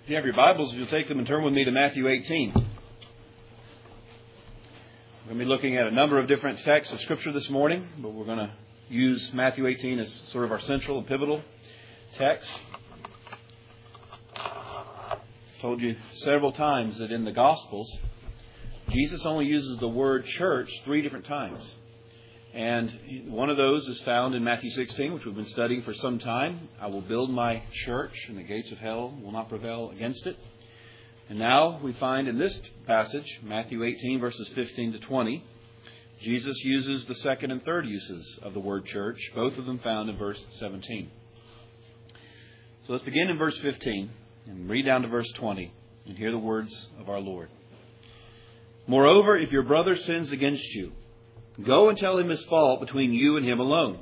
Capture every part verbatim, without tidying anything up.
If you have your Bibles, you'll take them and turn with me to Matthew eighteen. We're going to be looking at a number of different texts of Scripture this morning, but we're going to use Matthew eighteen as sort of our central and pivotal text. I've told you several times that in the Gospels, Jesus only uses the word church three different times. And one of those is found in Matthew sixteen, which we've been studying for some time. I will build my church, and the gates of hell will not prevail against it. And now we find in this passage, Matthew eighteen, verses fifteen to twenty, Jesus uses the second and third uses of the word church, both of them found in verse seventeen. So let's begin in verse fifteen and read down to verse twenty and hear the words of our Lord. Moreover, if your brother sins against you, go and tell him his fault between you and him alone.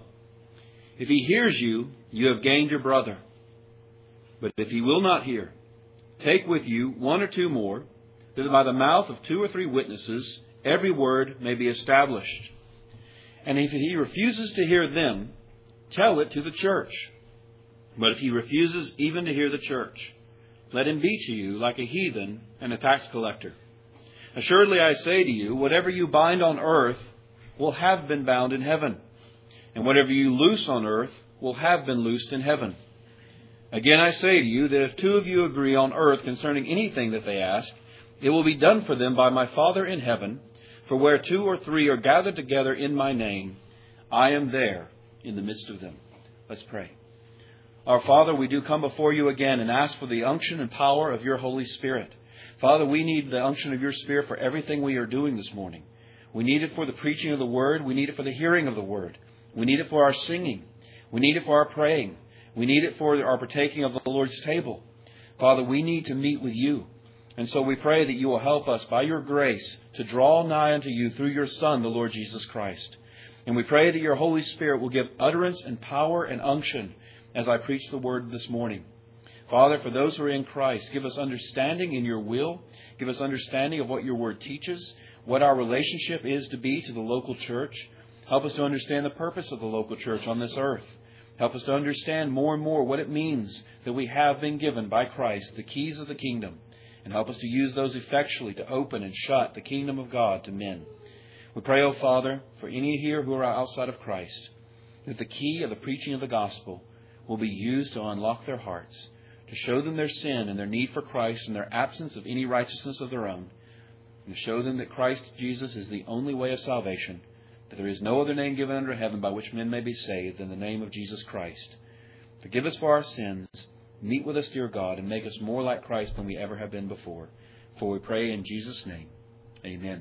If he hears you, you have gained your brother. But if he will not hear, take with you one or two more, that by the mouth of two or three witnesses every word may be established. And if he refuses to hear them, tell it to the church. But if he refuses even to hear the church, let him be to you like a heathen and a tax collector. Assuredly I say to you, whatever you bind on earth will have been bound in heaven, and whatever you loose on earth will have been loosed in heaven. Again I say to you that if two of you agree on earth concerning anything that they ask, it will be done for them by my Father in heaven. For where two or three are gathered together in my name, I am there in the midst of them. Let's pray. Our Father, we do come before you again and ask for the unction and power of your Holy Spirit. Father, we need the unction of your Spirit for everything we are doing this morning. We need it for the preaching of the Word. We need it for the hearing of the Word. We need it for our singing. We need it for our praying. We need it for our partaking of the Lord's table. Father, we need to meet with you. And so we pray that you will help us by your grace to draw nigh unto you through your Son, the Lord Jesus Christ. And we pray that your Holy Spirit will give utterance and power and unction as I preach the Word this morning. Father, for those who are in Christ, give us understanding in your will. Give us understanding of what your Word teaches, what our relationship is to be to the local church. Help us to understand the purpose of the local church on this earth. Help us to understand more and more what it means that we have been given by Christ the keys of the kingdom. And help us to use those effectually to open and shut the kingdom of God to men. We pray, O Father, for any here who are outside of Christ, that the key of the preaching of the gospel will be used to unlock their hearts, to show them their sin and their need for Christ and their absence of any righteousness of their own, and to show them that Christ Jesus is the only way of salvation, that there is no other name given under heaven by which men may be saved than the name of Jesus Christ. Forgive us for our sins. Meet with us, dear God, and make us more like Christ than we ever have been before. For we pray in Jesus' name. Amen.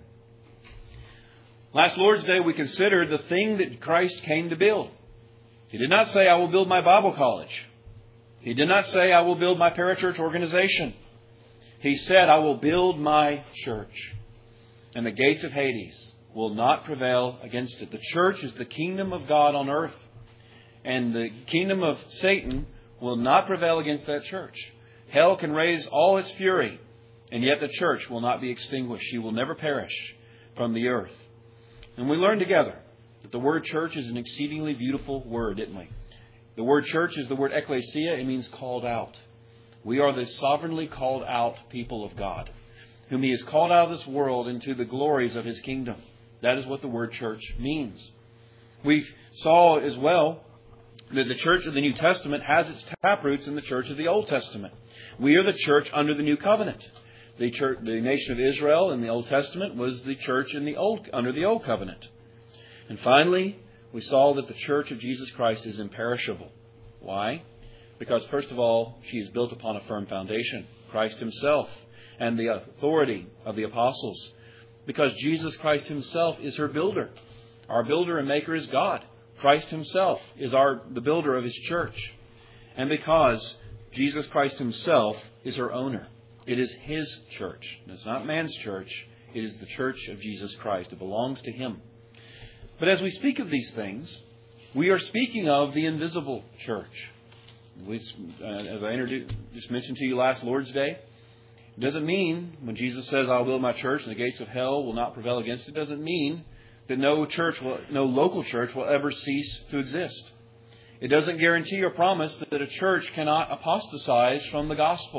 Last Lord's Day, we considered the thing that Christ came to build. He did not say, I will build my Bible college. He did not say, I will build my parachurch organization. He said, I will build my church, and the gates of Hades will not prevail against it. The church is the kingdom of God on earth, and the kingdom of Satan will not prevail against that church. Hell can raise all its fury, and yet the church will not be extinguished. She will never perish from the earth. And we learned together that the word church is an exceedingly beautiful word, didn't we? The word church is the word ecclesia. It means called out. We are the sovereignly called out people of God, whom He has called out of this world into the glories of His kingdom. That is what the word church means. We saw as well that the church of the New Testament has its taproots in the church of the Old Testament. We are the church under the New Covenant. The church, the nation of Israel in the Old Testament was the church in the old under the Old Covenant. And finally, we saw that the church of Jesus Christ is imperishable. Why? Because, first of all, she is built upon a firm foundation, Christ Himself, and the authority of the apostles. Because Jesus Christ Himself is her builder. Our builder and maker is God. Christ Himself is our the builder of His church. And because Jesus Christ Himself is her owner. It is His church. It's not man's church. It is the church of Jesus Christ. It belongs to Him. But as we speak of these things, we are speaking of the invisible church. We, uh, as I introduced, just mentioned to you last Lord's Day, it doesn't mean when Jesus says, I'll build my church and the gates of hell will not prevail against it, it doesn't mean that no church, will, no local church will ever cease to exist. It doesn't guarantee or promise that a church cannot apostatize from the gospel,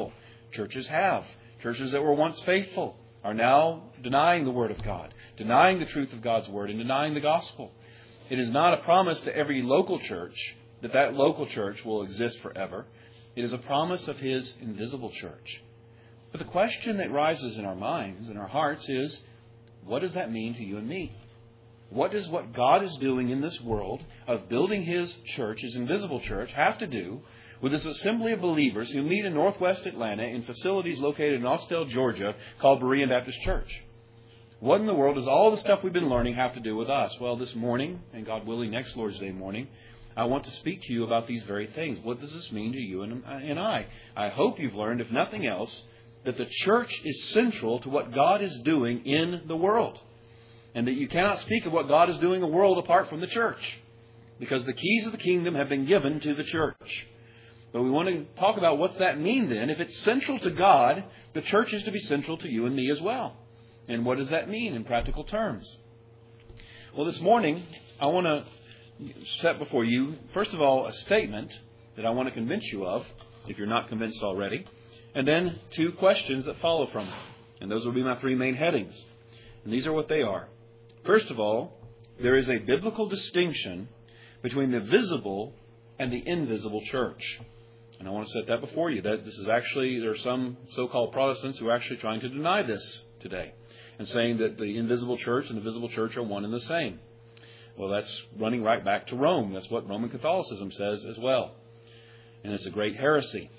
Churches have. Churches that were once faithful are now denying the Word of God, denying the truth of God's Word, and denying the gospel. It is not a promise to every local church that that local church will exist forever. It is a promise of His invisible church. But the question that rises in our minds and our hearts is, what does that mean to you and me? What does what God is doing in this world of building His church, His invisible church, have to do with this assembly of believers who meet in Northwest Atlanta in facilities located in Austell, Georgia, called Berean Baptist Church? What in the world does all the stuff we've been learning have to do with us? Well, this morning, and God willing, next Lord's Day morning, I want to speak to you about these very things. What does this mean to you and, and I? I hope you've learned, if nothing else, that the church is central to what God is doing in the world. And that you cannot speak of what God is doing in the world apart from the church. Because the keys of the kingdom have been given to the church. But we want to talk about what's that mean then. If it's central to God, the church is to be central to you and me as well. And what does that mean in practical terms? Well, this morning, I want to set before you, first of all, a statement that I want to convince you of, if you're not convinced already. And then two questions that follow from it. And those will be my three main headings. And these are what they are. First of all, there is a biblical distinction between the visible and the invisible church. And I want to set that before you. That this is actually, there are some so-called Protestants who are actually trying to deny this today. And saying that the invisible church and the visible church are one and the same. Well, that's running right back to Rome. That's what Roman Catholicism says as well. And it's a great heresy.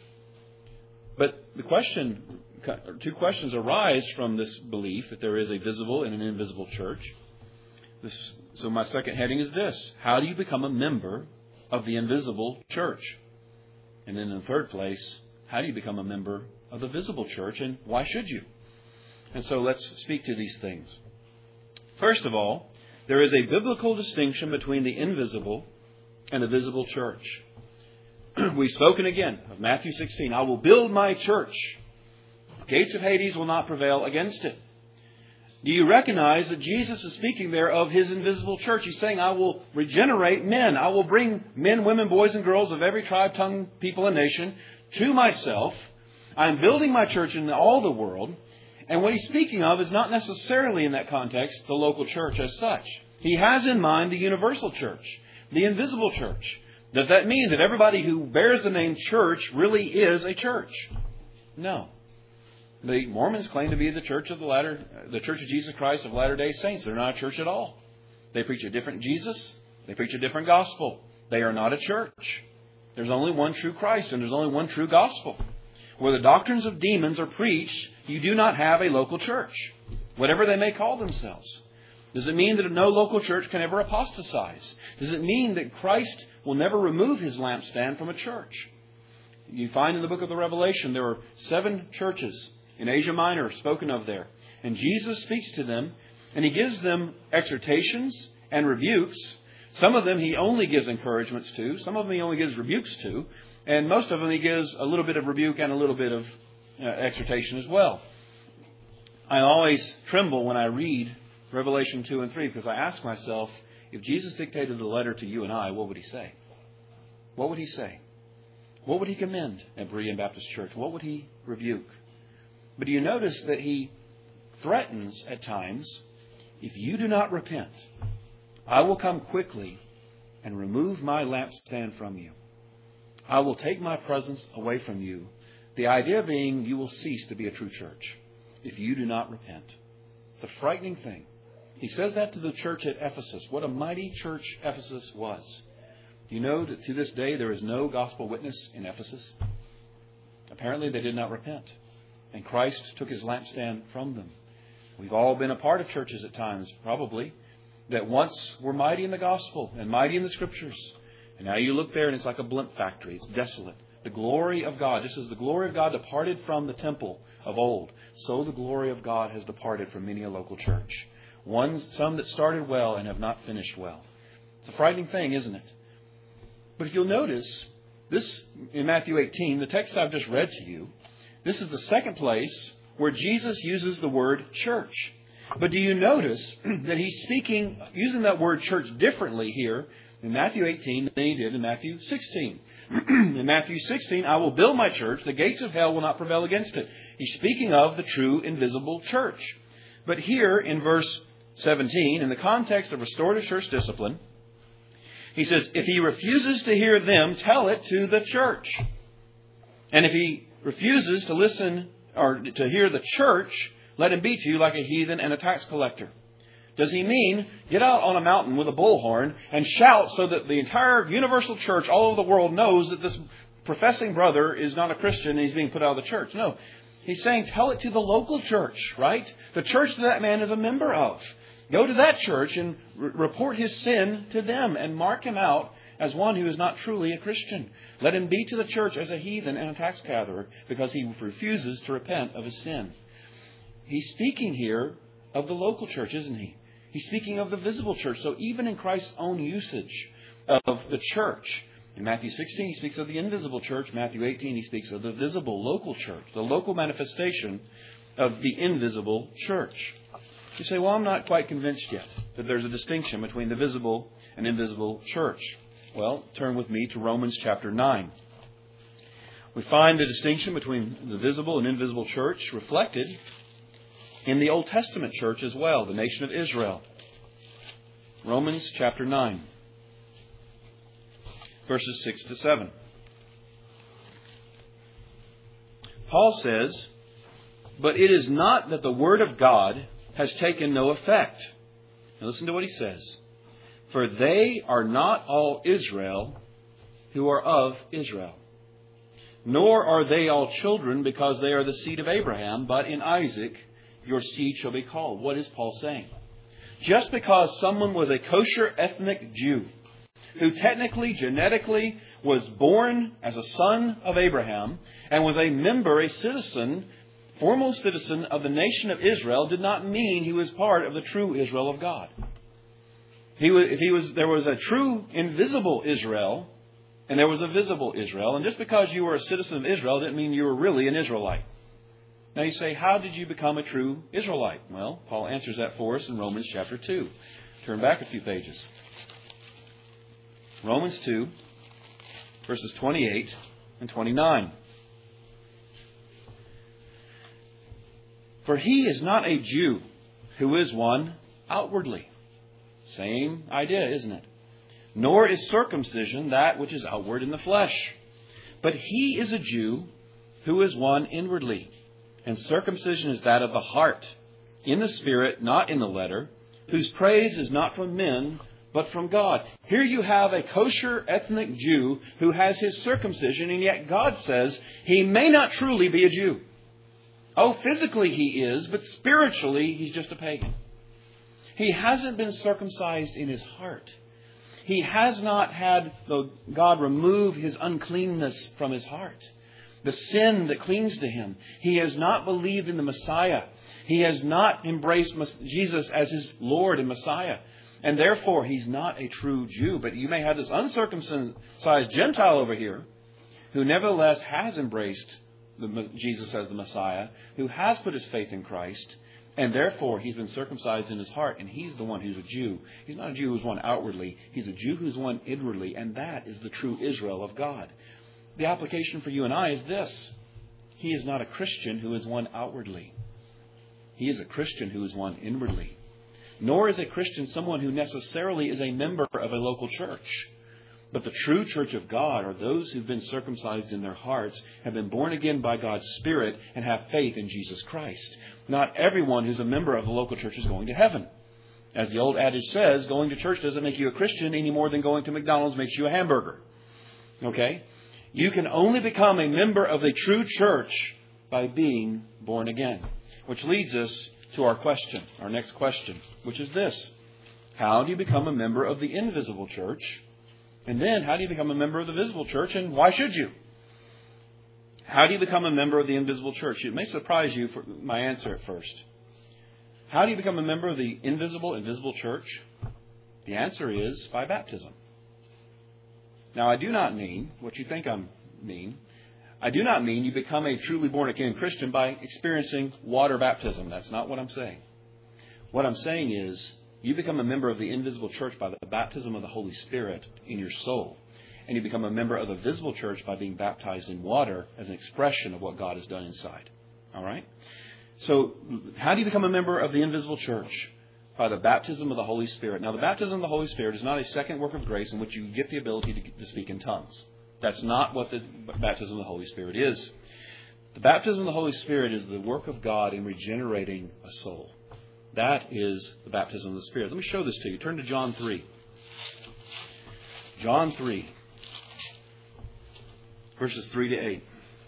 But the question, two questions arise from this belief that there is a visible and an invisible church. This, so my second heading is this. How do you become a member of the invisible church? And then in the third place, how do you become a member of the visible church, and why should you? And so let's speak to these things. First of all, there is a biblical distinction between the invisible and the visible church. We've spoken again of Matthew sixteen. I will build my church. The gates of Hades will not prevail against it. Do you recognize that Jesus is speaking there of His invisible church? He's saying, I will regenerate men. I will bring men, women, boys, and girls of every tribe, tongue, people, and nation to myself. I am building my church in all the world. And what He's speaking of is not necessarily in that context the local church as such. He has in mind the universal church, the invisible church. Does that mean that everybody who bears the name church really is a church? No. The Mormons claim to be the church of the latter, the Church of Jesus Christ of Latter-day Saints. They're not a church at all. They preach a different Jesus. They preach a different gospel. They are not a church. There's only one true Christ and there's only one true gospel. Where the doctrines of demons are preached, you do not have a local church, whatever they may call themselves. Does it mean that no local church can ever apostatize? Does it mean that Christ will never remove His lampstand from a church? You find in the book of the Revelation there are seven churches in Asia Minor spoken of there. And Jesus speaks to them and He gives them exhortations and rebukes. Some of them He only gives encouragements to. Some of them He only gives rebukes to. And most of them He gives a little bit of rebuke and a little bit of uh, exhortation as well. I always tremble when I read Revelation two and three because I ask myself, if Jesus dictated a letter to you and I, what would He say? What would He say? What would He commend at Berean Baptist Church? What would He rebuke? But do you notice that He threatens at times, if you do not repent, I will come quickly and remove my lampstand from you. I will take my presence away from you. The idea being you will cease to be a true church if you do not repent. It's a frightening thing. He says that to the church at Ephesus. What a mighty church Ephesus was. Do you know that to this day there is no gospel witness in Ephesus? Apparently they did not repent. And Christ took His lampstand from them. We've all been a part of churches at times, probably, that once were mighty in the gospel and mighty in the Scriptures. And now you look there and it's like a blimp factory. It's desolate. The glory of God, just as the glory of God departed from the temple of old, so the glory of God has departed from many a local church. One, some that started well and have not finished well. It's a frightening thing, isn't it? But if you'll notice, this in Matthew eighteen, the text I've just read to you, this is the second place where Jesus uses the word church. But do you notice that He's speaking, using that word church differently here in Matthew eighteen than he did in Matthew sixteen. In Matthew sixteen, I will build my church. The gates of hell will not prevail against it. He's speaking of the true invisible church. But here in verse seventeen, in the context of restorative church discipline, he says, if he refuses to hear them, tell it to the church. And if he refuses to listen or to hear the church, let him be to you like a heathen and a tax collector. Does he mean get out on a mountain with a bullhorn and shout so that the entire universal church all over the world knows that this professing brother is not a Christian and he's being put out of the church? No. He's saying tell it to the local church, right? The church that that man is a member of. Go to that church and re- report his sin to them and mark him out as one who is not truly a Christian. Let him be to the church as a heathen and a tax gatherer because he refuses to repent of his sin. He's speaking here of the local church, isn't he? He's speaking of the visible church. So even in Christ's own usage of the church, in Matthew sixteen, he speaks of the invisible church. Matthew eighteen, he speaks of the visible local church, the local manifestation of the invisible church. You say, well, I'm not quite convinced yet that there's a distinction between the visible and invisible church. Well, turn with me to Romans chapter nine. We find the distinction between the visible and invisible church reflected in the Old Testament church as well, the nation of Israel. Romans chapter nine, verses six to seven. Paul says, but it is not that the word of God has taken no effect. Now listen to what he says. For they are not all Israel who are of Israel. Nor are they all children because they are the seed of Abraham, but in Isaac your seed shall be called. What is Paul saying? Just because someone was a kosher ethnic Jew, who technically, genetically, was born as a son of Abraham, and was a member, a citizen, foremost citizen of the nation of Israel, did not mean he was part of the true Israel of God. He was, if he was, there was a true invisible Israel, and there was a visible Israel. And just because you were a citizen of Israel didn't mean you were really an Israelite. Now you say, how did you become a true Israelite? Well, Paul answers that for us in Romans chapter two. Turn back a few pages. Romans two, verses twenty-eight and twenty-nine. For he is not a Jew who is one outwardly. Same idea, isn't it? Nor is circumcision that which is outward in the flesh. But he is a Jew who is one inwardly. And circumcision is that of the heart, in the spirit, not in the letter, whose praise is not from men, but from God. Here you have a kosher ethnic Jew who has his circumcision, and yet God says he may not truly be a Jew. Oh, physically he is, but spiritually he's just a pagan. He hasn't been circumcised in his heart. He has not had God remove his uncleanness from his heart. The sin that clings to him. He has not believed in the Messiah. He has not embraced Jesus as his Lord and Messiah. And therefore, he's not a true Jew. But you may have this uncircumcised Gentile over here who nevertheless has embraced the, Jesus as the Messiah, who has put his faith in Christ, and therefore he's been circumcised in his heart, and he's the one who's a Jew. He's not a Jew who's one outwardly. He's a Jew who's one inwardly, and that is the true Israel of God. The application for you and I is this. He is not a Christian who is one outwardly. He is a Christian who is one inwardly. Nor is a Christian someone who necessarily is a member of a local church. But the true church of God are those who've been circumcised in their hearts, have been born again by God's Spirit, and have faith in Jesus Christ. Not everyone who's a member of the local church is going to heaven. As the old adage says, going to church doesn't make you a Christian any more than going to McDonald's makes you a hamburger. Okay? You can only become a member of the true church by being born again. Which leads us to our question, our next question, which is this. How do you become a member of the invisible church? And then, how do you become a member of the visible church, and why should you? How do you become a member of the invisible church? It may surprise you for my answer at first. How do you become a member of the invisible and visible church? The answer is by baptism. Now, I do not mean what you think I mean. I do not mean you become a truly born-again Christian by experiencing water baptism. That's not what I'm saying. What I'm saying is You become a member of the invisible church by the baptism of the Holy Spirit in your soul. And you become a member of the visible church by being baptized in water as an expression of what God has done inside. All right? So how do you become a member of the invisible church? By the baptism of the Holy Spirit. Now, the baptism of the Holy Spirit is not a second work of grace in which you get the ability to, to speak in tongues. That's not what the baptism of the Holy Spirit is. The baptism of the Holy Spirit is the work of God in regenerating a soul. That is the baptism of the Spirit. Let me show this to you. Turn to John three. John three. Verses three to eight.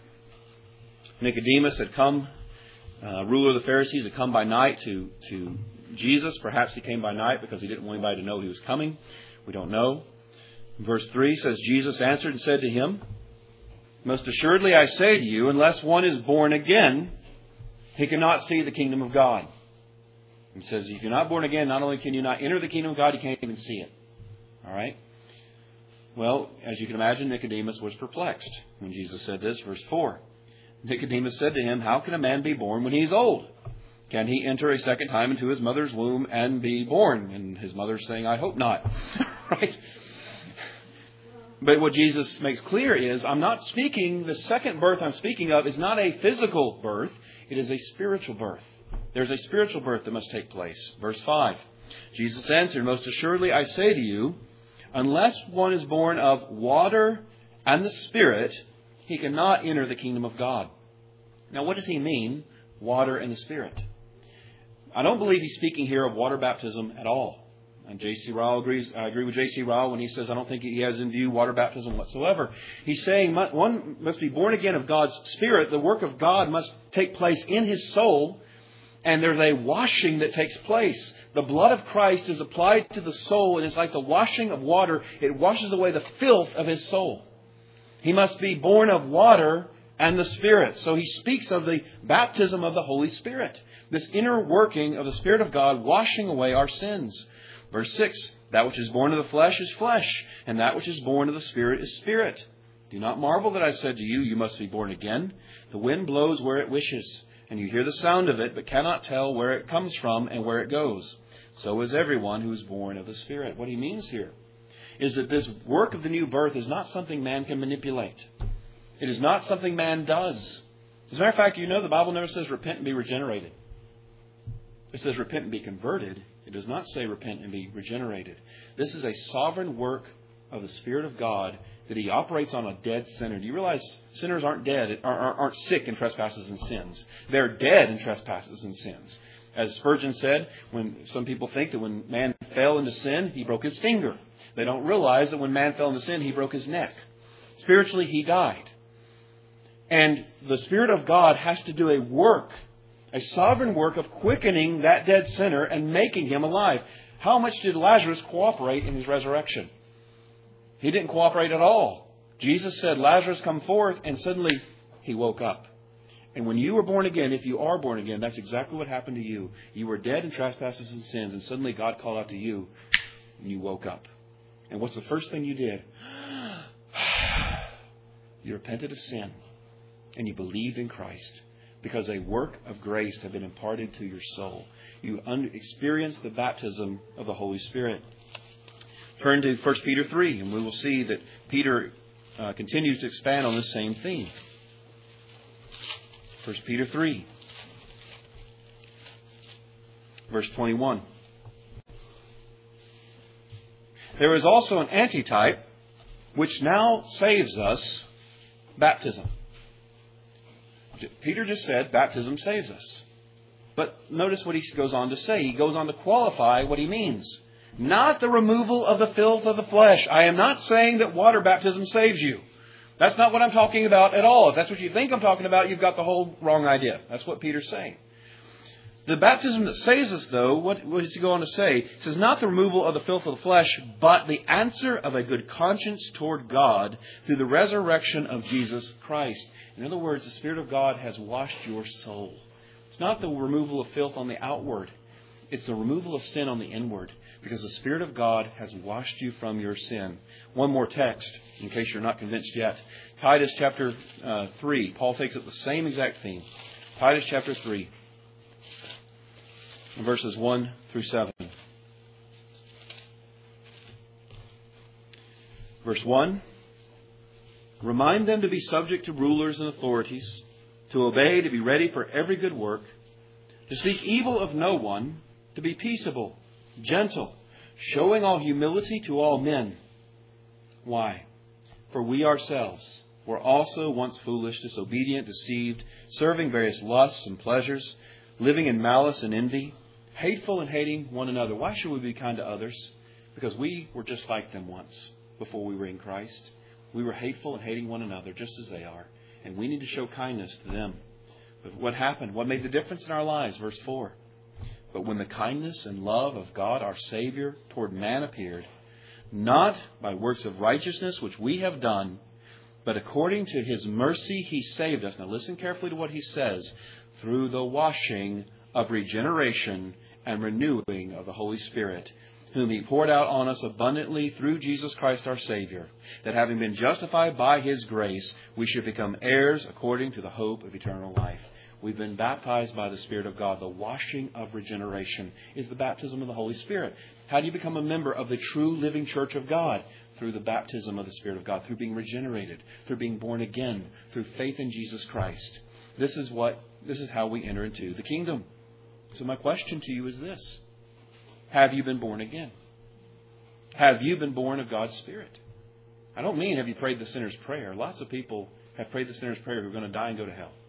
Nicodemus had come, uh, ruler of the Pharisees, had come by night to, to Jesus. Perhaps he came by night because he didn't want anybody to know he was coming. We don't know. Verse three says, Jesus answered and said to him, most assuredly I say to you, unless one is born again, he cannot see the kingdom of God. He says, if you're not born again, not only can you not enter the kingdom of God, you can't even see it. All right? Well, as you can imagine, Nicodemus was perplexed when Jesus said this. Verse four. Nicodemus said to him, how can a man be born when he's old? Can he enter a second time into his mother's womb and be born? And his mother's saying, I hope not. Right? But what Jesus makes clear is, I'm not speaking, the second birth I'm speaking of is not a physical birth. It is a spiritual birth. There's a spiritual birth that must take place. Verse five. Jesus answered, most assuredly I say to you, unless one is born of water and the Spirit, he cannot enter the kingdom of God. Now, what does he mean, water and the Spirit? I don't believe he's speaking here of water baptism at all. And J C Ryle agrees. I agree with J C Ryle when he says I don't think he has in view water baptism whatsoever. He's saying one must be born again of God's Spirit. The work of God must take place in his soul, and there's a washing that takes place. The blood of Christ is applied to the soul, and it's like the washing of water. It washes away the filth of his soul. He must be born of water and the Spirit. So he speaks of the baptism of the Holy Spirit. This inner working of the Spirit of God washing away our sins. Verse six, that which is born of the flesh is flesh, and that which is born of the Spirit is spirit. Do not marvel that I said to you, you must be born again. The wind blows where it wishes, and you hear the sound of it, but cannot tell where it comes from and where it goes. So is everyone who is born of the Spirit. What he means here is that this work of the new birth is not something man can manipulate. It is not something man does. As a matter of fact, you know the Bible never says repent and be regenerated. It says repent and be converted. It does not say repent and be regenerated. This is a sovereign work of the Spirit of God that He operates on a dead sinner. Do you realize sinners aren't dead, aren't sick in trespasses and sins? They're dead in trespasses and sins. As Spurgeon said, when some people think that when man fell into sin, he broke his finger. They don't realize that when man fell into sin, he broke his neck. Spiritually, he died. And the Spirit of God has to do a work, a sovereign work of quickening that dead sinner and making him alive. How much did Lazarus cooperate in his resurrection? He didn't cooperate at all. Jesus said, Lazarus, come forth, and suddenly he woke up. And when you were born again, if you are born again, that's exactly what happened to you. You were dead in trespasses and sins, and suddenly God called out to you, and you woke up. And what's the first thing you did? You repented of sin, and you believed in Christ, because a work of grace had been imparted to your soul. You un- experienced the baptism of the Holy Spirit. Turn to First Peter three, and we will see that Peter uh, continues to expand on this same theme. First Peter three, verse twenty-one. There is also an antitype which now saves us, baptism. Peter just said baptism saves us. But notice what he goes on to say. He goes on to qualify what he means. Not the removal of the filth of the flesh. I am not saying that water baptism saves you. That's not what I'm talking about at all. If that's what you think I'm talking about, you've got the whole wrong idea. That's what Peter's saying. The baptism that saves us, though, what, what does he go on to say? It says, not the removal of the filth of the flesh, but the answer of a good conscience toward God through the resurrection of Jesus Christ. In other words, the Spirit of God has washed your soul. It's not the removal of filth on the outward. It's the removal of sin on the inward, because the Spirit of God has washed you from your sin. One more text, in case you're not convinced yet. Titus chapter uh, three. Paul takes up the same exact theme. Titus chapter three, verses one through seven. Verse one, remind them to be subject to rulers and authorities, to obey, to be ready for every good work, to speak evil of no one, to be peaceable, gentle, showing all humility to all men. Why? For we ourselves were also once foolish, disobedient, deceived, serving various lusts and pleasures, living in malice and envy, hateful and hating one another. Why should we be kind to others? Because we were just like them once before we were in Christ. We were hateful and hating one another just as they are. And we need to show kindness to them. But what happened? What made the difference in our lives? Verse four. But when the kindness and love of God our Savior toward man appeared, not by works of righteousness which we have done, but according to His mercy He saved us. Now listen carefully to what He says. Through the washing of regeneration and renewing of the Holy Spirit, whom He poured out on us abundantly through Jesus Christ our Savior, that having been justified by His grace, we should become heirs according to the hope of eternal life. We've been baptized by the Spirit of God. The washing of regeneration is the baptism of the Holy Spirit. How do you become a member of the true living church of God? Through the baptism of the Spirit of God, through being regenerated, through being born again, through faith in Jesus Christ. This is what, this is how we enter into the kingdom. So my question to you is this. Have you been born again? Have you been born of God's Spirit? I don't mean have you prayed the sinner's prayer. Lots of people have prayed the sinner's prayer who are going to die and go to hell.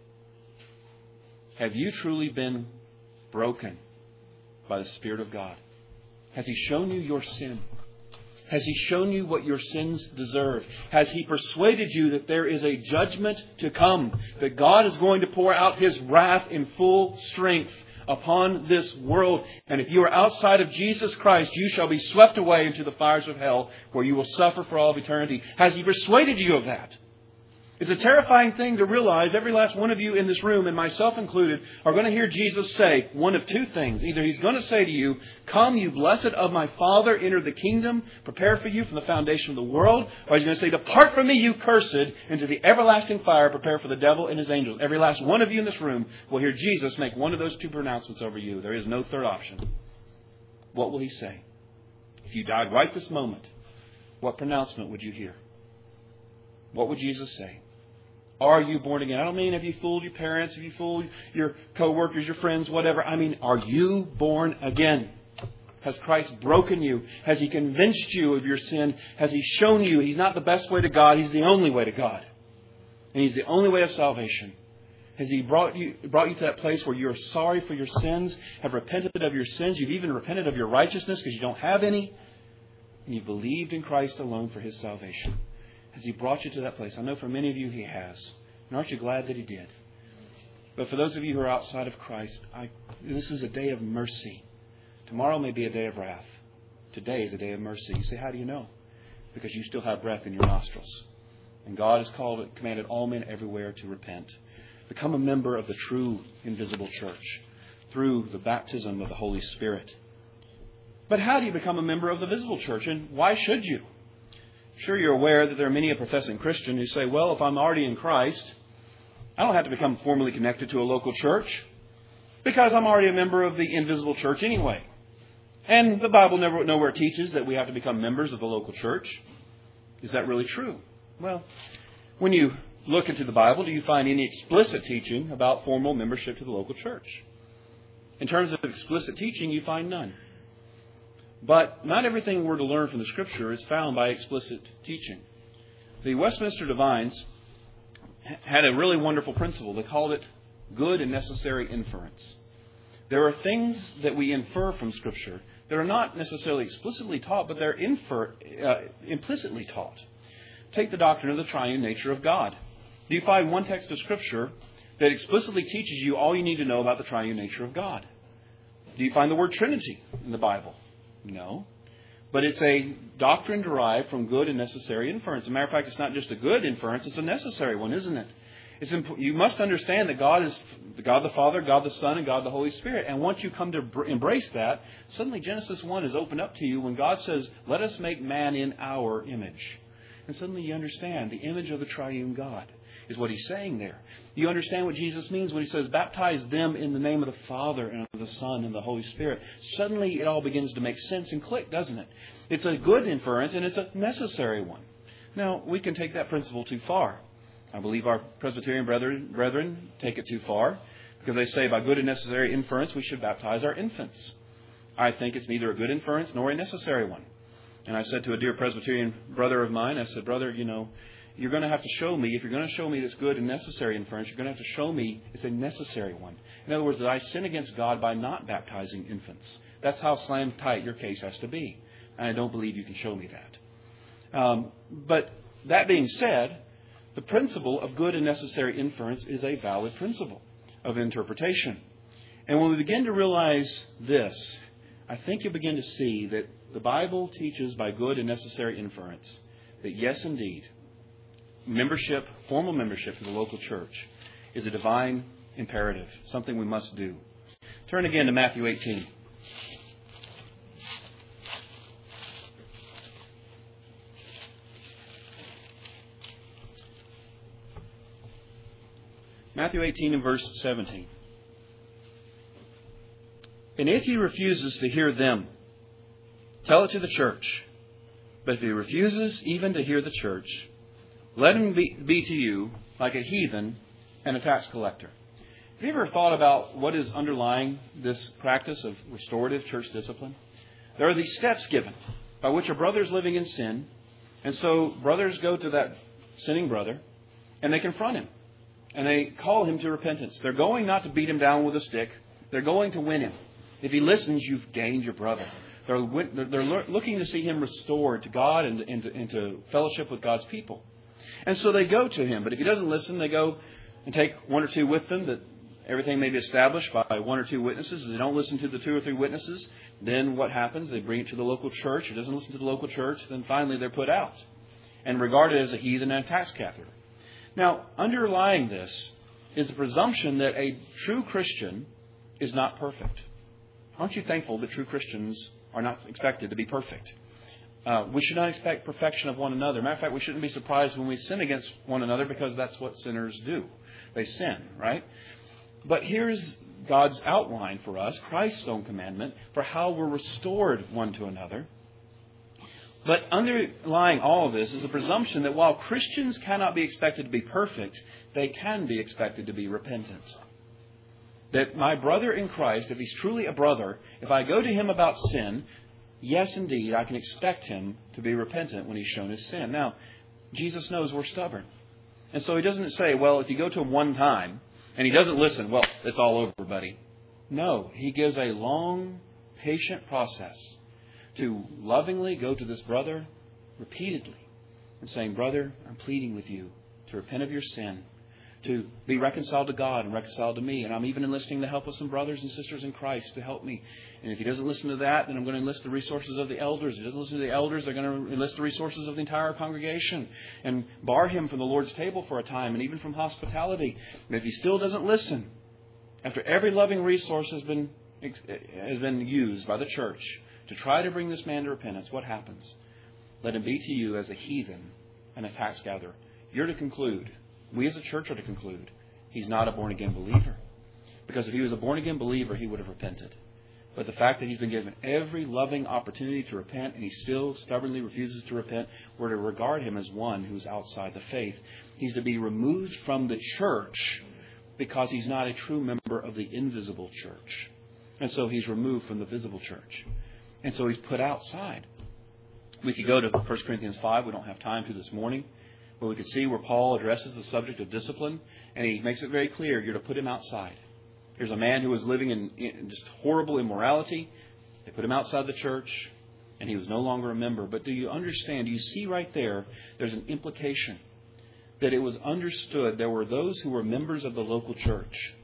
Have you truly been broken by the Spirit of God? Has He shown you your sin? Has He shown you what your sins deserve? Has He persuaded you that there is a judgment to come? That God is going to pour out His wrath in full strength upon this world. And if you are outside of Jesus Christ, you shall be swept away into the fires of hell, where you will suffer for all of eternity. Has He persuaded you of that? It's a terrifying thing to realize every last one of you in this room, and myself included, are going to hear Jesus say one of two things. Either He's going to say to you, come, you blessed of my Father, enter the kingdom prepared for you from the foundation of the world. Or He's going to say, depart from me, you cursed, into the everlasting fire prepared for the devil and his angels. Every last one of you in this room will hear Jesus make one of those two pronouncements over you. There is no third option. What will He say? If you died right this moment, what pronouncement would you hear? What would Jesus say? Are you born again? I don't mean have you fooled your parents, have you fooled your co-workers, your friends, whatever. I mean, are you born again? Has Christ broken you? Has He convinced you of your sin? Has He shown you He's not the best way to God, He's the only way to God. And He's the only way of salvation. Has He brought you, brought you to that place where you're sorry for your sins, have repented of your sins, you've even repented of your righteousness because you don't have any, and you've believed in Christ alone for His salvation? Has He brought you to that place? I know for many of you He has. And aren't you glad that He did? But for those of you who are outside of Christ, I, this is a day of mercy. Tomorrow may be a day of wrath. Today is a day of mercy. You say, how do you know? Because you still have breath in your nostrils. And God has called, commanded all men everywhere to repent. Become a member of the true invisible church through the baptism of the Holy Spirit. But how do you become a member of the visible church? And why should you? Sure, you're aware that there are many a professing Christian who say, well, if I'm already in Christ, I don't have to become formally connected to a local church because I'm already a member of the invisible church anyway. And the Bible never, nowhere teaches that we have to become members of the local church. Is that really true? Well, when you look into the Bible, do you find any explicit teaching about formal membership to the local church? In terms of explicit teaching, you find none. But not everything we're to learn from the Scripture is found by explicit teaching. The Westminster Divines had a really wonderful principle. They called it good and necessary inference. There are things that we infer from Scripture that are not necessarily explicitly taught, but they're infer, uh, implicitly taught. Take the doctrine of the triune nature of God. Do you find one text of Scripture that explicitly teaches you all you need to know about the triune nature of God? Do you find the word Trinity in the Bible? No. But it's a doctrine derived from good and necessary inference. As a matter of fact, it's not just a good inference, it's a necessary one, isn't it? It's imp- you must understand that God is God the Father, God the Son, and God the Holy Spirit. And once you come to br- embrace that, suddenly Genesis one is opened up to you when God says, let us make man in our image. And suddenly you understand the image of the triune God is what He's saying there. You understand what Jesus means when He says, baptize them in the name of the Father and of the Son and the Holy Spirit. Suddenly it all begins to make sense and click, doesn't it? It's a good inference and it's a necessary one. Now, we can take that principle too far. I believe our Presbyterian brethren, brethren take it too far because they say by good and necessary inference we should baptize our infants. I think it's neither a good inference nor a necessary one. And I said to a dear Presbyterian brother of mine, I said, brother, you know, you're going to have to show me, if you're going to show me this good and necessary inference, you're going to have to show me it's a necessary one. In other words, that I sin against God by not baptizing infants. That's how slam tight your case has to be. And I don't believe you can show me that. Um, but that being said, the principle of good and necessary inference is a valid principle of interpretation. And when we begin to realize this, I think you'll begin to see that the Bible teaches by good and necessary inference that yes, indeed, membership, formal membership in the local church is a divine imperative, something we must do. Turn again to Matthew eighteen. Matthew eighteen and verse seventeen. And if he refuses to hear them, tell it to the church. But if he refuses even to hear the church, let him be, be to you like a heathen and a tax collector. Have you ever thought about what is underlying this practice of restorative church discipline? There are these steps given by which a brother is living in sin. And so brothers go to that sinning brother and they confront him. And they call him to repentance. They're going not to beat him down with a stick. They're going to win him. If he listens, you've gained your brother. They're, they're looking to see him restored to God and into, into fellowship with God's people. And so they go to him. But if he doesn't listen, they go and take one or two with them, that everything may be established by one or two witnesses. If they don't listen to the two or three witnesses, then what happens? They bring it to the local church. If he doesn't listen to the local church, then finally they're put out and regarded as a heathen and a tax collector. Now, underlying this is the presumption that a true Christian is not perfect. Aren't you thankful that true Christians are not expected to be perfect? Uh, we should not expect perfection of one another. Matter of fact, we shouldn't be surprised when we sin against one another because that's what sinners do. They sin, right? But here's God's outline for us, Christ's own commandment, for how we're restored one to another. But underlying all of this is the presumption that while Christians cannot be expected to be perfect, they can be expected to be repentant. That my brother in Christ, if he's truly a brother, if I go to him about sin, yes, indeed, I can expect him to be repentant when he's shown his sin. Now, Jesus knows we're stubborn. And so he doesn't say, well, if you go to him one time and he doesn't listen, well, it's all over, buddy. No, he gives a long, patient process to lovingly go to this brother repeatedly and saying, brother, I'm pleading with you to repent of your sin, to be reconciled to God and reconciled to me. And I'm even enlisting the help of some brothers and sisters in Christ to help me. And if he doesn't listen to that, then I'm going to enlist the resources of the elders. If he doesn't listen to the elders, they're going to enlist the resources of the entire congregation and bar him from the Lord's table for a time and even from hospitality. And if he still doesn't listen, after every loving resource has been has been used by the church to try to bring this man to repentance, what happens? Let him be to you as a heathen and a tax gatherer. You're to conclude, we as a church are to conclude, he's not a born-again believer. Because if he was a born-again believer, he would have repented. But the fact that he's been given every loving opportunity to repent and he still stubbornly refuses to repent, we're to regard him as one who's outside the faith. He's to be removed from the church because he's not a true member of the invisible church. And so he's removed from the visible church. And so he's put outside. We could go to First Corinthians five. We don't have time to this morning. But we could see where Paul addresses the subject of discipline. And he makes it very clear, you're to put him outside. Here's a man who was living in, in just horrible immorality. They put him outside the church. And he was no longer a member. But do you understand? Do you see right there, there's an implication. That it was understood there were those who were members of the local church.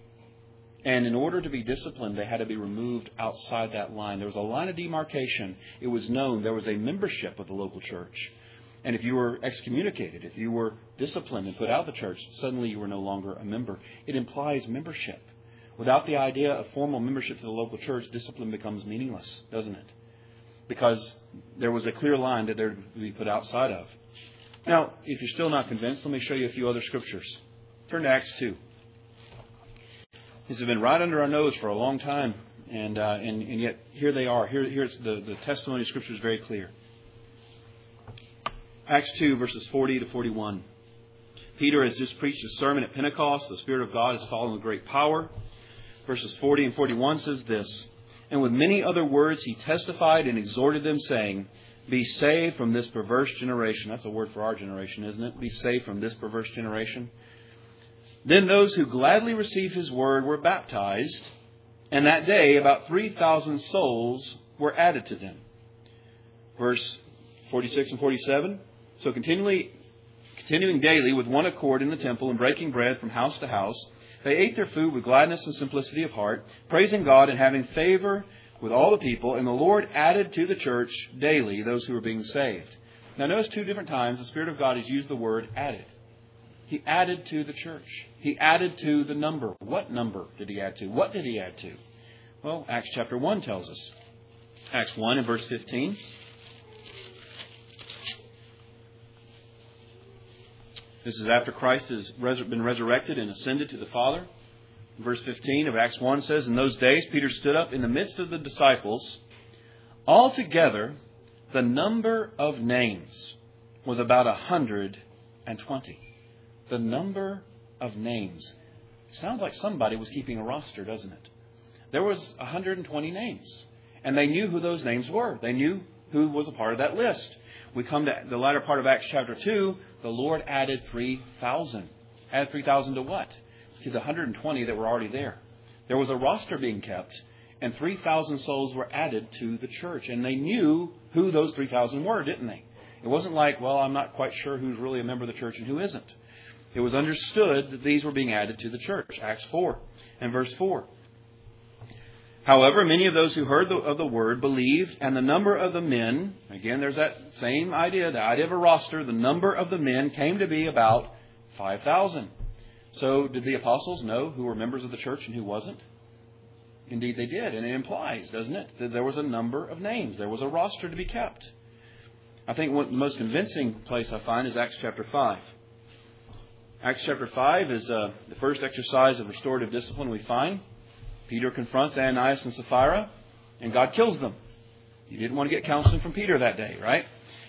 And in order to be disciplined, they had to be removed outside that line. There was a line of demarcation. It was known there was a membership of the local church. And if you were excommunicated, if you were disciplined and put out of the church, suddenly you were no longer a member. It implies membership. Without the idea of formal membership to the local church, discipline becomes meaningless, doesn't it? Because there was a clear line that they're to be put outside of. Now, if you're still not convinced, let me show you a few other scriptures. Turn to Acts two. These have been right under our nose for a long time, and uh, and, and yet here they are. Here, here's the, the testimony of Scripture is very clear. Acts two, verses forty to forty-one. Peter has just preached a sermon at Pentecost. The Spirit of God has fallen with great power. Verses forty and forty-one says this, "And with many other words he testified and exhorted them, saying, Be saved from this perverse generation." That's a word for our generation, isn't it? Be saved from this perverse generation. "Then those who gladly received his word were baptized, and that day about three thousand souls were added to them." Verse forty-six and forty-seven. "So continually, continuing daily with one accord in the temple and breaking bread from house to house, they ate their food with gladness and simplicity of heart, praising God and having favor with all the people. And the Lord added to the church daily those who were being saved." Now notice two different times the Spirit of God has used the word added. He added to the church. He added to the number. What number did he add to? What did he add to? Well, Acts chapter one tells us. Acts one and verse fifteen. This is after Christ has been resurrected and ascended to the Father. Verse fifteen of Acts one says, "In those days Peter stood up in the midst of the disciples. Altogether, the number of names was about a hundred and twenty." The number of names. It sounds like somebody was keeping a roster, doesn't it? There was one hundred twenty names. And they knew who those names were. They knew who was a part of that list. We come to the latter part of Acts chapter two. The Lord added three thousand. Added three thousand to what? To the one hundred twenty that were already there. There was a roster being kept, and three thousand souls were added to the church. And they knew who those three thousand were, didn't they? It wasn't like, well, I'm not quite sure who's really a member of the church and who isn't. It was understood that these were being added to the church. Acts four and verse four. "However, many of those who heard the, of the word believed, and the number of the men," again, there's that same idea, the idea of a roster, "the number of the men came to be about five thousand. So did the apostles know who were members of the church and who wasn't? Indeed they did. And it implies, doesn't it, that there was a number of names. There was a roster to be kept. I think what the most convincing place I find is Acts chapter five. Acts chapter five is uh, the first exercise of restorative discipline we find. Peter confronts Ananias and Sapphira, and God kills them. You didn't want to get counseling from Peter that day, right?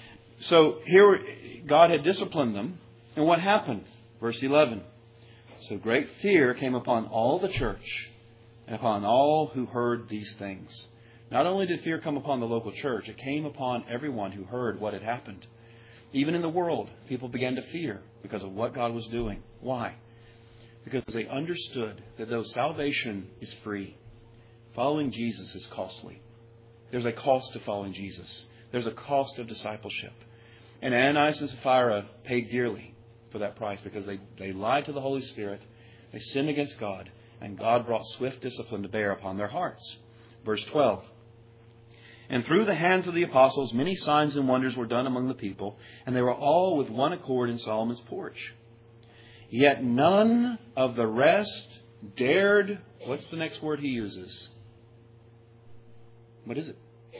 So here God had disciplined them. And what happened? Verse eleven. "So great fear came upon all the church and upon all who heard these things." Not only did fear come upon the local church, it came upon everyone who heard what had happened. Even in the world, people began to fear because of what God was doing. Why? Because they understood that though salvation is free, following Jesus is costly. There's a cost to following Jesus. There's a cost of discipleship. And Ananias and Sapphira paid dearly for that price because they, they lied to the Holy Spirit. They sinned against God. And God brought swift discipline to bear upon their hearts. Verse twelve. "And through the hands of the apostles, many signs and wonders were done among the people, and they were all with one accord in Solomon's porch. Yet none of the rest dared," what's the next word he uses? What is it?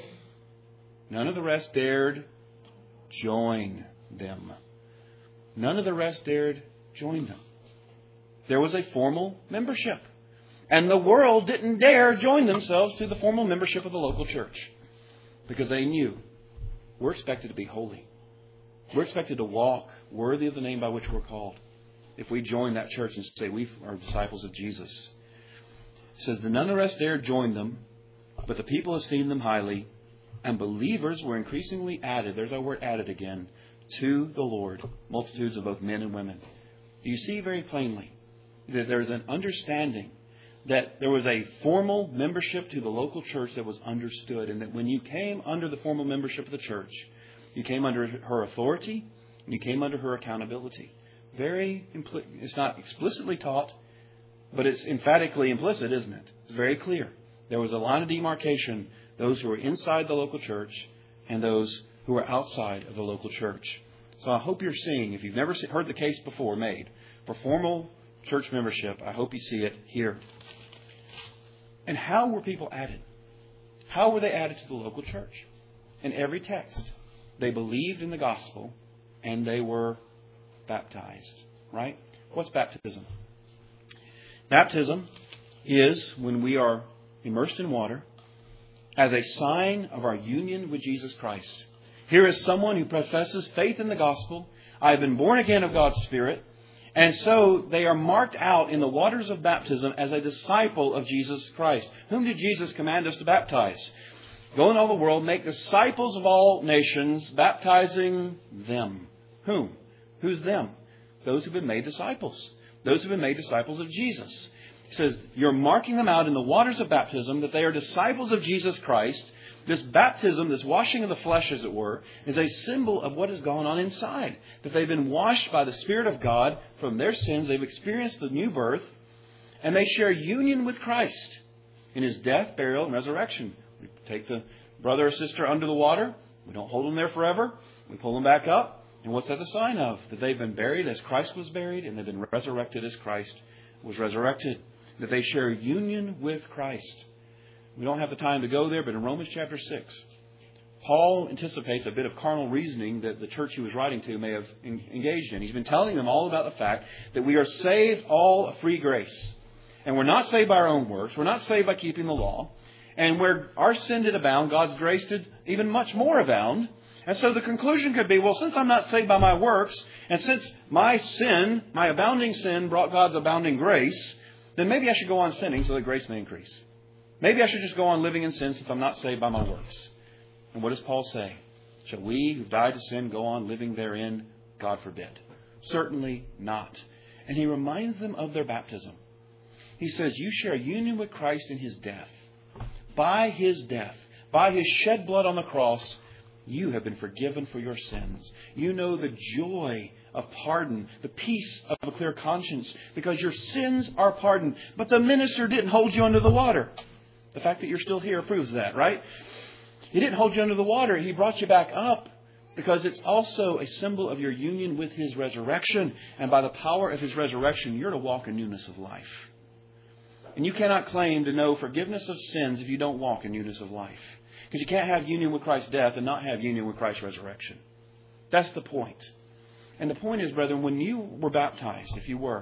"None of the rest dared join them." None of the rest dared join them. There was a formal membership. And the world didn't dare join themselves to the formal membership of the local church. Because they knew we're expected to be holy. We're expected to walk worthy of the name by which we're called. If we join that church and say we are disciples of Jesus. It says, "The none of the rest dared join them, but the people esteemed them highly, and believers were increasingly added," there's our word added again, "to the Lord, multitudes of both men and women." Do you see very plainly that there's an understanding that there was a formal membership to the local church that was understood, and that when you came under the formal membership of the church, you came under her authority and you came under her accountability. Very, impl- it's not explicitly taught, but it's emphatically implicit, isn't it? It's very clear. There was a line of demarcation, those who were inside the local church and those who were outside of the local church. So I hope you're seeing, if you've never heard the case before made for formal church membership, I hope you see it here. And how were people added? How were they added to the local church? In every text, they believed in the gospel and they were baptized. Right? What's baptism? Baptism is when we are immersed in water as a sign of our union with Jesus Christ. Here is someone who professes faith in the gospel. I have been born again of God's Spirit. And so they are marked out in the waters of baptism as a disciple of Jesus Christ. Whom did Jesus command us to baptize? Go in all the world, make disciples of all nations, baptizing them. Whom? Who's them? Those who've been made disciples. Those who've been made disciples of Jesus. He says, you're marking them out in the waters of baptism that they are disciples of Jesus Christ. This baptism, this washing of the flesh, as it were, is a symbol of what has gone on inside. That they've been washed by the Spirit of God from their sins. They've experienced the new birth. And they share union with Christ in His death, burial, and resurrection. We take the brother or sister under the water. We don't hold them there forever. We pull them back up. And what's that a sign of? That they've been buried as Christ was buried, and they've been resurrected as Christ was resurrected. That they share union with Christ. We don't have the time to go there, but in Romans chapter six, Paul anticipates a bit of carnal reasoning that the church he was writing to may have engaged in. He's been telling them all about the fact that we are saved all of free grace. And we're not saved by our own works. We're not saved by keeping the law. And where our sin did abound, God's grace did even much more abound. And so the conclusion could be, well, since I'm not saved by my works, and since my sin, my abounding sin, brought God's abounding grace, then maybe I should go on sinning so that grace may increase. Maybe I should just go on living in sin since I'm not saved by my works. And what does Paul say? Shall we who died to sin go on living therein? God forbid. Certainly not. And he reminds them of their baptism. He says, you share union with Christ in His death. By His death, by His shed blood on the cross, you have been forgiven for your sins. You know the joy of pardon, the peace of a clear conscience, because your sins are pardoned. But the minister didn't hold you under the water. The fact that you're still here proves that, right? He didn't hold you under the water. He brought you back up because it's also a symbol of your union with His resurrection. And by the power of His resurrection, you're to walk in newness of life. And you cannot claim to know forgiveness of sins if you don't walk in newness of life. Because you can't have union with Christ's death and not have union with Christ's resurrection. That's the point. And the point is, brethren, when you were baptized, if you were,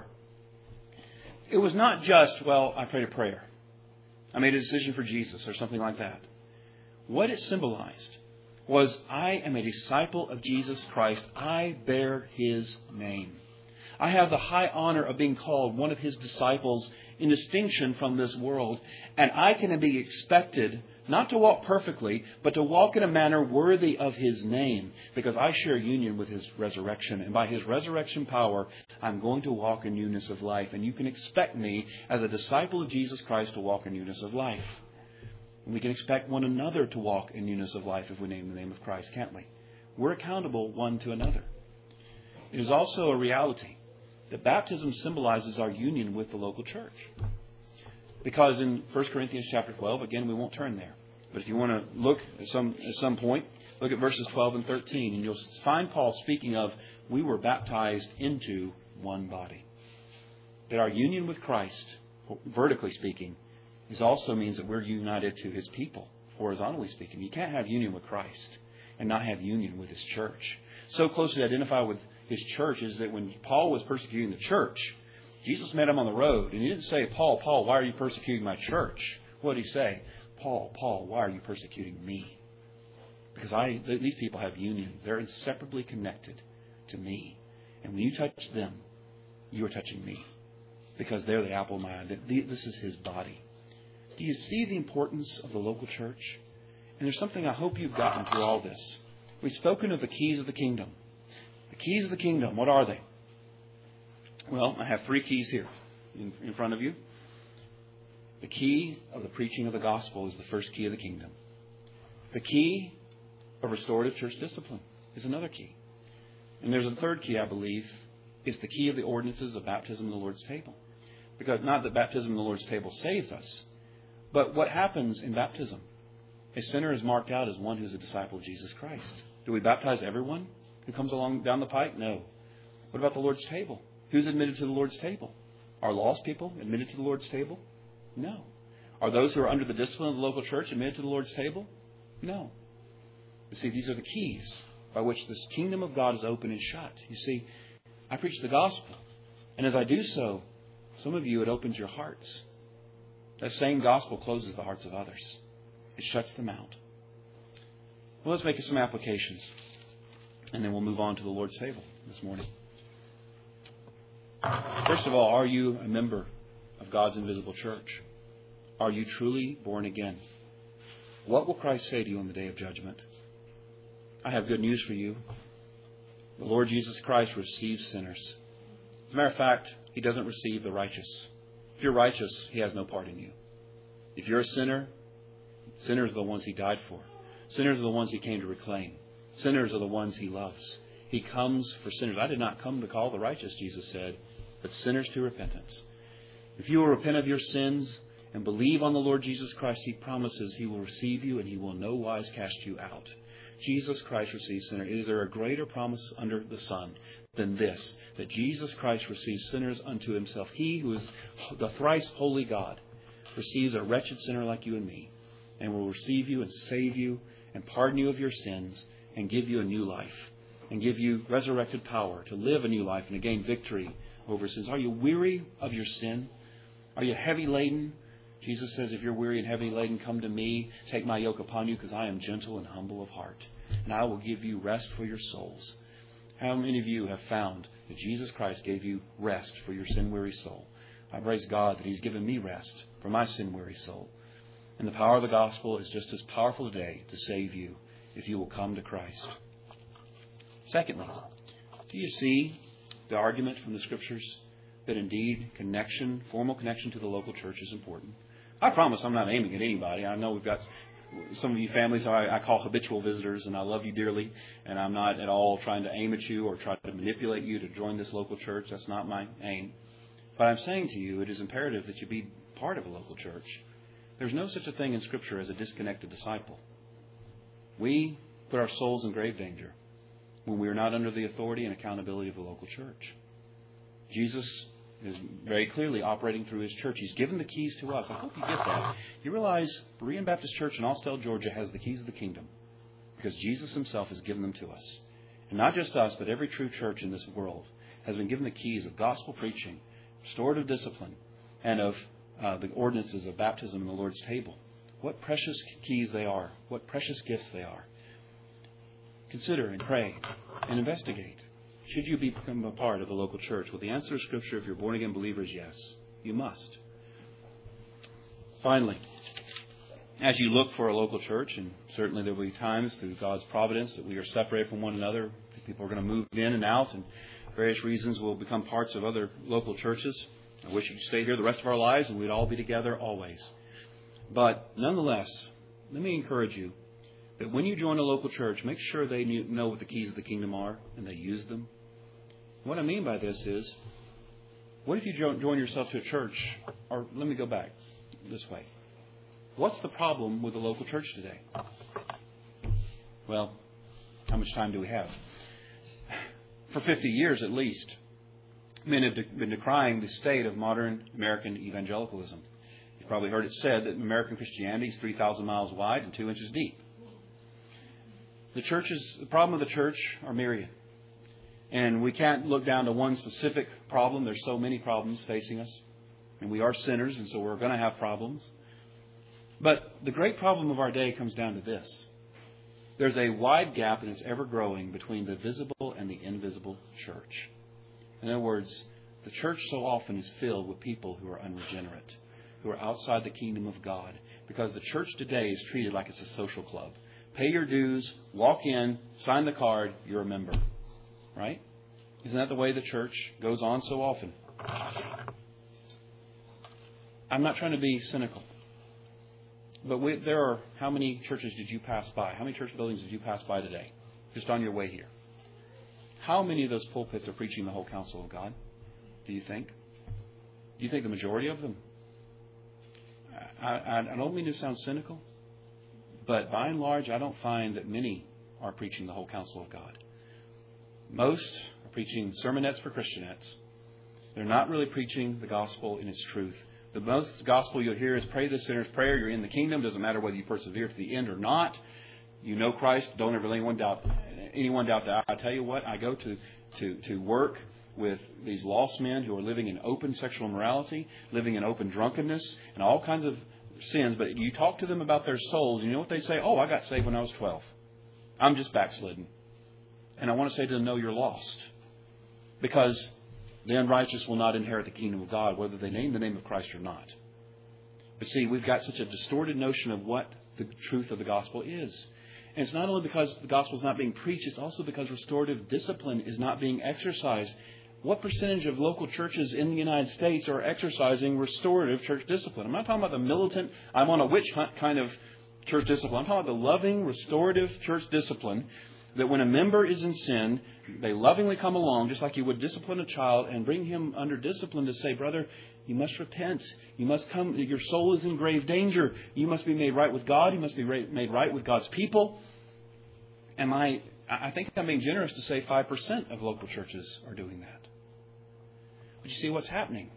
it was not just, well, I prayed a prayer. I made a decision for Jesus or something like that. What it symbolized was, I am a disciple of Jesus Christ. I bear His name. I have the high honor of being called one of His disciples in distinction from this world. And I can be expected not to walk perfectly, but to walk in a manner worthy of His name, because I share union with His resurrection. And by His resurrection power, I'm going to walk in newness of life. And you can expect me, as a disciple of Jesus Christ, to walk in newness of life. And we can expect one another to walk in newness of life if we name the name of Christ, can't we? We're accountable one to another. It is also a reality that baptism symbolizes our union with the local church. Because in First Corinthians chapter twelve, again, we won't turn there. But if you want to look at some at some point, look at verses twelve and thirteen, and you'll find Paul speaking of, we were baptized into one body. That our union with Christ, vertically speaking, is also means that we're united to His people, horizontally speaking. You can't have union with Christ and not have union with His church. So closely identified with His church is that when Paul was persecuting the church, Jesus met him on the road, and He didn't say, Paul, Paul, why are you persecuting my church? What did He say? Paul, Paul, why are you persecuting me? Because I, these people have union. They're inseparably connected to me. And when you touch them, you are touching me. Because they're the apple of my eye. This is His body. Do you see the importance of the local church? And there's something I hope you've gotten through all this. We've spoken of the keys of the kingdom. The keys of the kingdom, what are they? Well, I have three keys here in, in front of you. The key of the preaching of the gospel is the first key of the kingdom. The key of restorative church discipline is another key. And there's a third key, I believe, is the key of the ordinances of baptism and the Lord's table. Because not that baptism and the Lord's table saves us, but what happens in baptism? A sinner is marked out as one who's a disciple of Jesus Christ. Do we baptize everyone who comes along down the pike? No. What about the Lord's table? Who's admitted to the Lord's table? Are lost people admitted to the Lord's table? No. Are those who are under the discipline of the local church admitted to the Lord's table? No. You see, these are the keys by which this kingdom of God is open and shut. You see, I preach the gospel. And as I do so, some of you, it opens your hearts. That same gospel closes the hearts of others. It shuts them out. Well, let's make some applications. And then we'll move on to the Lord's table this morning. First of all, are you a member of God's invisible church? Are you truly born again? What will Christ say to you on the day of judgment? I have good news for you. The Lord Jesus Christ receives sinners. As a matter of fact, He doesn't receive the righteous. If you're righteous, He has no part in you. If you're a sinner, sinners are the ones He died for. Sinners are the ones He came to reclaim. Sinners are the ones He loves. He comes for sinners. I did not come to call the righteous, Jesus said, but sinners to repentance. If you will repent of your sins and believe on the Lord Jesus Christ, He promises He will receive you and He will no wise cast you out. Jesus Christ receives sinners. Is there a greater promise under the sun than this, that Jesus Christ receives sinners unto Himself? He who is the thrice holy God receives a wretched sinner like you and me, and will receive you and save you and pardon you of your sins and give you a new life and give you resurrected power to live a new life and to gain victory over sins. Are you weary of your sin? Are you heavy laden? Jesus says, if you're weary and heavy laden, come to me, take my yoke upon you, because I am gentle and humble of heart, and I will give you rest for your souls. How many of you have found that Jesus Christ gave you rest for your sin-weary soul? I praise God that He's given me rest for my sin-weary soul. And the power of the gospel is just as powerful today to save you if you will come to Christ. Secondly, do you see the argument from the Scriptures that indeed connection, formal connection to the local church is important? I promise I'm not aiming at anybody. I know we've got some of you families I, I call habitual visitors, and I love you dearly, and I'm not at all trying to aim at you or try to manipulate you to join this local church. That's not my aim. But I'm saying to you, it is imperative that you be part of a local church. There's no such a thing in Scripture as a disconnected disciple. We put our souls in grave danger when we are not under the authority and accountability of the local church. Jesus is very clearly operating through His church. He's given the keys to us. I hope you get that. You realize Berean Baptist Church in Austell, Georgia has the keys of the kingdom because Jesus Himself has given them to us. And not just us, but every true church in this world has been given the keys of gospel preaching, restorative discipline, and of uh, the ordinances of baptism and the Lord's table. What precious keys they are. What precious gifts they are. Consider and pray and investigate. Should you become a part of the local church? Well, the answer to Scripture, if you're a born-again believer, is yes. You must. Finally, as you look for a local church, and certainly there will be times through God's providence that we are separated from one another. People are going to move in and out, and various reasons will become parts of other local churches. I wish you could stay here the rest of our lives, and we'd all be together always. But nonetheless, let me encourage you that when you join a local church, make sure they know what the keys of the kingdom are and they use them. What I mean by this is, what if you join yourself to a church, or let me go back this way. What's the problem with the local church today? Well, how much time do we have? For fifty years at least, men have been decrying the state of modern American evangelicalism. You've probably heard it said that American Christianity is three thousand miles wide and two inches deep. The churches, the problem of the church are myriad. And we can't look down to one specific problem. There's so many problems facing us. And we are sinners, and so we're going to have problems. But the great problem of our day comes down to this. There's a wide gap, and it's ever growing, between the visible and the invisible church. In other words, the church so often is filled with people who are unregenerate, who are outside the kingdom of God. Because the church today is treated like it's a social club. Pay your dues, walk in, sign the card, you're a member. Right? Isn't that the way the church goes on so often? I'm not trying to be cynical. But we, there are, how many churches did you pass by? How many church buildings did you pass by today? Just on your way here. How many of those pulpits are preaching the whole counsel of God? Do you think? Do you think the majority of them? I, I, I don't mean to sound cynical. But by and large, I don't find that many are preaching the whole counsel of God. Most are preaching sermonettes for Christianettes. They're not really preaching the gospel in its truth. The most gospel you'll hear is pray the sinner's prayer. You're in the kingdom. Doesn't matter whether you persevere to the end or not. You know Christ. Don't ever let anyone doubt, anyone doubt that. I tell you what, I go to, to, to work with these lost men who are living in open sexual immorality, living in open drunkenness, and all kinds of sins. But you talk to them about their souls, and you know what they say? Oh, I got saved when I was twelve. I'm just backslidden. And I want to say to them, no, you're lost. Because the unrighteous will not inherit the kingdom of God, whether they name the name of Christ or not. But see, we've got such a distorted notion of what the truth of the gospel is. And it's not only because the gospel is not being preached, it's also because restorative discipline is not being exercised. What percentage of local churches in the United States are exercising restorative church discipline? I'm not talking about the militant, I'm on a witch hunt kind of church discipline. I'm talking about the loving, restorative church discipline that when a member is in sin, they lovingly come along, just like you would discipline a child, and bring him under discipline to say, brother, you must repent. You must come. Your soul is in grave danger. You must be made right with God. You must be made right with God's people. And I, I think I'm being generous to say five percent of local churches are doing that. But you see what's happening?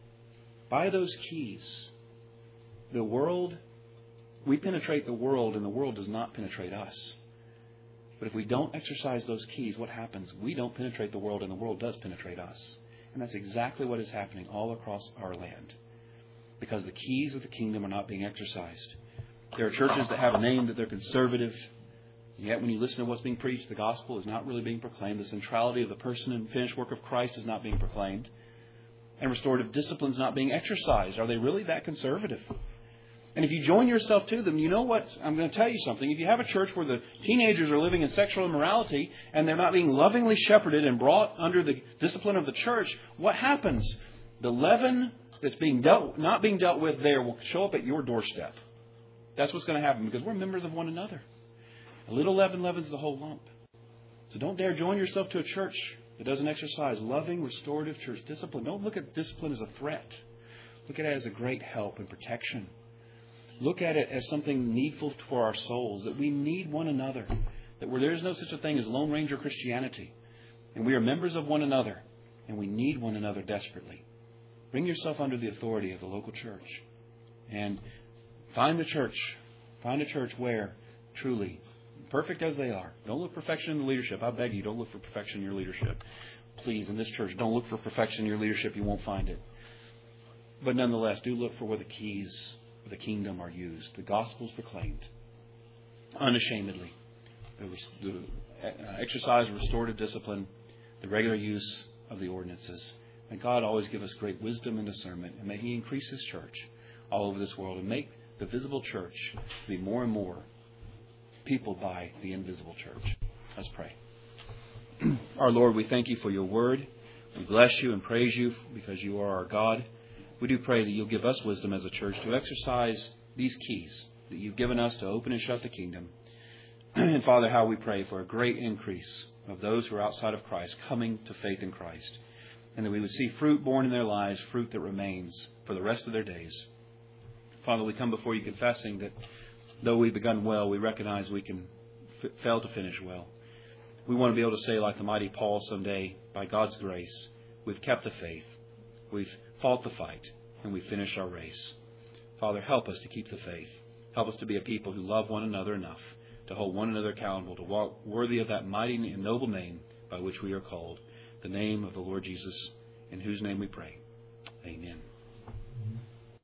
By those keys, the world, we penetrate the world, and the world does not penetrate us. But if we don't exercise those keys, what happens? We don't penetrate the world, and the world does penetrate us. And that's exactly what is happening all across our land. Because the keys of the kingdom are not being exercised. There are churches that have a name that they're conservative. And yet when you listen to what's being preached, the gospel is not really being proclaimed. The centrality of the person and finished work of Christ is not being proclaimed. And restorative discipline is not being exercised. Are they really that conservative? And if you join yourself to them, you know what? I'm going to tell you something. If you have a church where the teenagers are living in sexual immorality and they're not being lovingly shepherded and brought under the discipline of the church, what happens? The leaven that's being dealt, not being dealt with there will show up at your doorstep. That's what's going to happen because we're members of one another. A little leaven leavens the whole lump. So don't dare join yourself to a church that doesn't exercise loving, restorative church discipline. Don't look at discipline as a threat. Look at it as a great help and protection. Look at it as something needful for our souls, that we need one another, that where there is no such a thing as Lone Ranger Christianity, and we are members of one another, and we need one another desperately. Bring yourself under the authority of the local church, and find a church, find a church where, truly, perfect as they are, don't look for perfection in the leadership. I beg you, don't look for perfection in your leadership. Please, in this church, don't look for perfection in your leadership. You won't find it. But nonetheless, do look for where the keys the kingdom are used. The gospel is proclaimed unashamedly. The, the uh, exercise of restorative discipline, the regular use of the ordinances. May God always give us great wisdom and discernment, and may He increase His church all over this world and make the visible church be more and more peopled by the invisible church. Let's pray. Our Lord, we thank You for Your word. We bless You and praise You because You are our God. We do pray that You'll give us wisdom as a church to exercise these keys that You've given us to open and shut the kingdom. And Father, how we pray for a great increase of those who are outside of Christ coming to faith in Christ. And that we would see fruit born in their lives, fruit that remains for the rest of their days. Father, we come before You confessing that though we've begun well, we recognize we can f- fail to finish well. We want to be able to say like the mighty Paul someday, by God's grace, we've kept the faith. We've fought the fight, and we finish our race. Father, help us to keep the faith. Help us to be a people who love one another enough to hold one another accountable, to walk worthy of that mighty and noble name by which we are called, the name of the Lord Jesus, in whose name we pray. Amen.